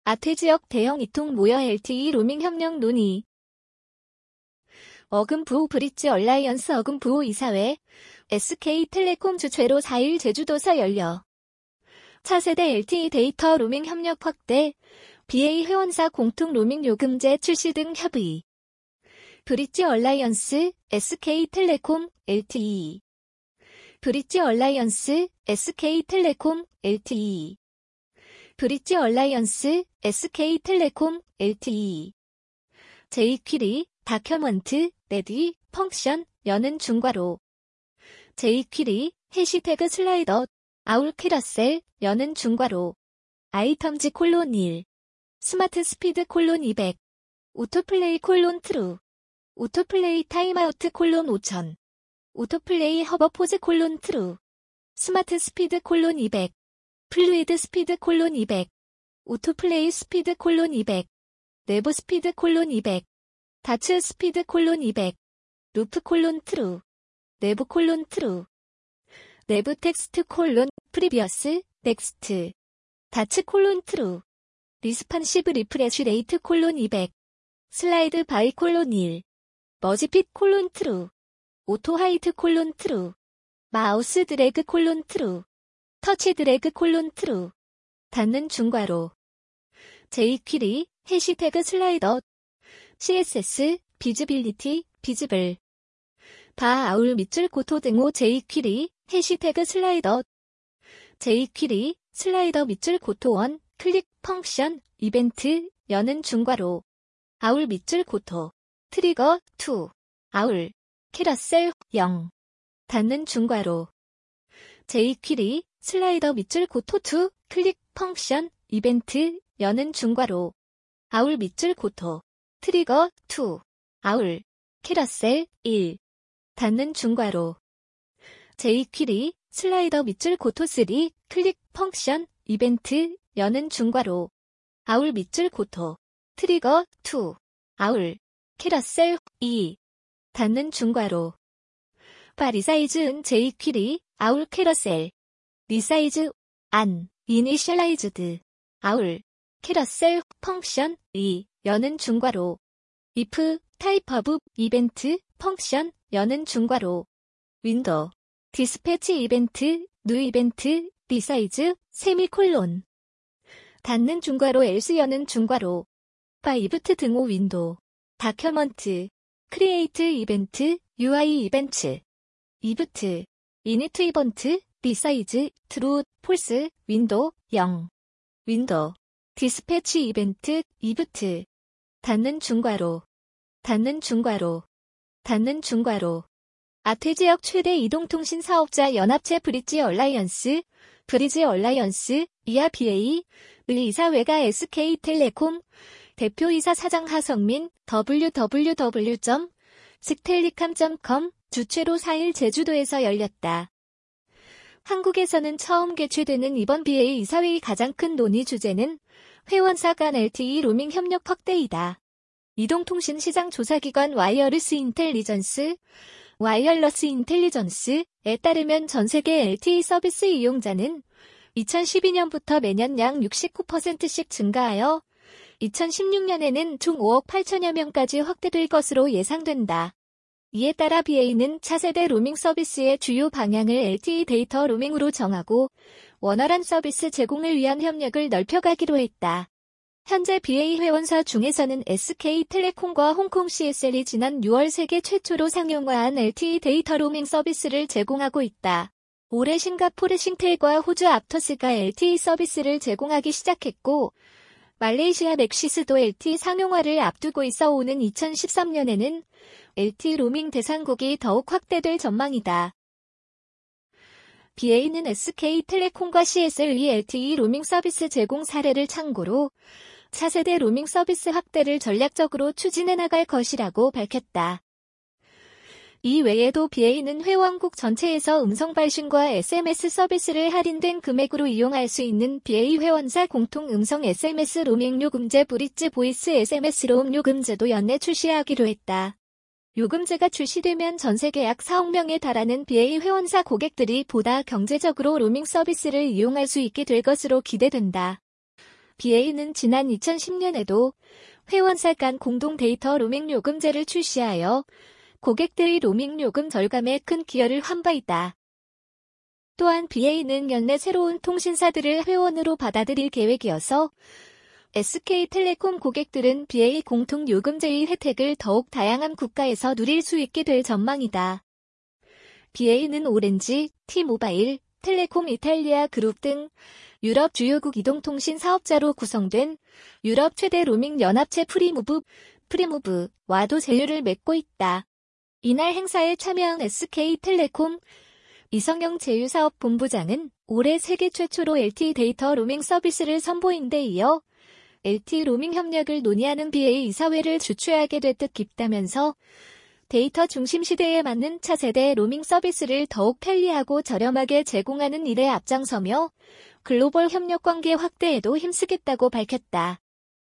아태지역 대형 이통 모여 LTE 로밍 협력 논의. 어금부호 브릿지 얼라이언스 어금부호 이사회, SK텔레콤 주최로 4일 제주도서 열려. 차세대 LTE 데이터 로밍 협력 확대, BA 회원사 공통 로밍 요금제 출시 등 협의. 브릿지 얼라이언스, SK텔레콤, LTE. 브릿지 얼라이언스, SK텔레콤, LTE. 브릿지 얼라이언스, SK텔레콤, LTE. 제이퀴리, 다큐먼트, 레디, 펑션, 여는 중괄호. 제이퀴리, 해시태그 슬라이더, 아울 캐러셀, 여는 중괄호. 아이텀즈 콜론 1. 스마트 스피드 콜론 200. 오토플레이 콜론 트루. 오토플레이 타임아우트 콜론 5000. 오토플레이 허버포즈 콜론 트루. 스마트 스피드 콜론 200. 플루이드 스피드 콜론 200. 오토플레이 스피드 콜론 200. 내부 스피드 콜론 200. 다츠 스피드 콜론 200. 루프 콜론 트루. 내부 콜론 트루. 내부 텍스트 콜론 프리비어스 넥스트. 다츠 콜론 트루. 리스판시브 리프레쉬 레이트 콜론 200. 슬라이드 바이 콜론 1. 머지핏 콜론 트루. 오토 하이트 콜론 트루. 마우스 드래그 콜론 트루. 터치 드래그 콜론 트루. 닫는 중괄호. 제이퀴리, 해시태그 슬라이더. CSS, 비즈빌리티, 비즈블. 바 아울 밑줄 고토 등호 제이퀴리, 해시태그 슬라이더. 제이퀴리, 슬라이더 밑줄 고토 1, 클릭 펑션, 이벤트, 여는 중괄호. 아울 밑줄 고토. 트리거, 2. 아울. 캐러셀, 0. 닫는 중괄호. 제이퀴리, 슬라이더 밑줄 고토 2, 클릭 펑션, 이벤트, 여는 중괄호. 아울 밑줄 고토. 트리거, 2. 아울. 캐러셀, 1. 닫는 중괄호. 제이퀴리, 슬라이더 밑줄 고토 3, 클릭 펑션, 이벤트, 여는 중괄호. 아울 밑줄 고토. 트리거, 2. 아울. 캐러셀, 2. 닫는 중괄호. 바 리사이즈은 제이퀴리, 아울 캐러셀. 리사이즈, 안, 이니셜라이즈드. 아울. 캐러셀, 펑션, 2. 여는 중괄호. if, 타입 오브, 이벤트, 펑션, 여는 중괄호. 윈도우. 디스패치 이벤트, 뉴 이벤트, 리사이즈, 세미콜론. 닫는 중괄호 else 여는 중괄호. 바 이브트 등호 윈도우. 다큐먼트. 크리에이트 이벤트, UI 이벤트. 이브트. 이니트 이번트, 리사이즈, 트루, 폴스, 윈도우, 0. 윈도우. 디스패치 이벤트, 이브트. 닫는 중괄호. 닫는 중괄호. 닫는 중괄호. 아태지역 최대 이동통신 사업자 연합체 브릿지 얼라이언스, 브리지 얼라이언스, 이하 BA, 의 이사회가 SK텔레콤, 대표이사 사장 하성민, www.sktellicom.com 주최로 4일 제주도에서 열렸다. 한국에서는 처음 개최되는 이번 BA 이사회의 가장 큰 논의 주제는 회원사 간 LTE 로밍 협력 확대이다. 이동통신 시장 조사기관 와이어리스 인텔리전스에 따르면 전 세계 LTE 서비스 이용자는 2012년부터 매년 약 69%씩 증가하여 2016년에는 총 5억 8천여 명까지 확대될 것으로 예상된다. 이에 따라 BA는 차세대 로밍 서비스의 주요 방향을 LTE 데이터 로밍으로 정하고 원활한 서비스 제공을 위한 협력을 넓혀가기로 했다. 현재 BA 회원사 중에서는 SK텔레콤과 홍콩 CSL이 지난 6월 세계 최초로 상용화한 LTE 데이터 로밍 서비스를 제공하고 있다. 올해 싱가포르 싱텔과 호주 aptos가 LTE 서비스를 제공하기 시작했고 말레이시아 맥시스도 LTE 상용화를 앞두고 있어 오는 2013년에는 LTE 로밍 대상국이 더욱 확대될 전망이다. BA는 SK텔레콤과 CSL의 LTE 로밍 서비스 제공 사례를 참고로 차세대 로밍 서비스 확대를 전략적으로 추진해 나갈 것이라고 밝혔다. 이 외에도 BA는 회원국 전체에서 음성 발신과 SMS 서비스를 할인된 금액으로 이용할 수 있는 BA 회원사 공통 음성 SMS 로밍 요금제 브릿지 보이스 SMS 롬 요금제도 연내 출시하기로 했다. 요금제가 출시되면 전 세계 약 4억 명에 달하는 BA 회원사 고객들이 보다 경제적으로 로밍 서비스를 이용할 수 있게 될 것으로 기대된다. BA는 지난 2010년에도 회원사 간 공동 데이터 로밍 요금제를 출시하여 고객들의 로밍 요금 절감에 큰 기여를 한 바 있다. 또한 BA는 연내 새로운 통신사들을 회원으로 받아들일 계획이어서 SK텔레콤 고객들은 BA 공통 요금제의 혜택을 더욱 다양한 국가에서 누릴 수 있게 될 전망이다. BA는 오렌지, T모바일, 텔레콤 이탈리아 그룹 등 유럽 주요국 이동통신 사업자로 구성된 유럽 최대 로밍 연합체 프리무브와도 제휴를 맺고 있다. 이날 행사에 참여한 SK텔레콤 이성영 제휴사업본부장은 올해 세계 최초로 LTE 데이터 로밍 서비스를 선보인 데 이어 LTE 로밍 협력을 논의하는 BA 이사회를 주최하게 돼 뜻깊다면서 데이터 중심 시대에 맞는 차세대 로밍 서비스를 더욱 편리하고 저렴하게 제공하는 일에 앞장서며 글로벌 협력 관계 확대에도 힘쓰겠다고 밝혔다.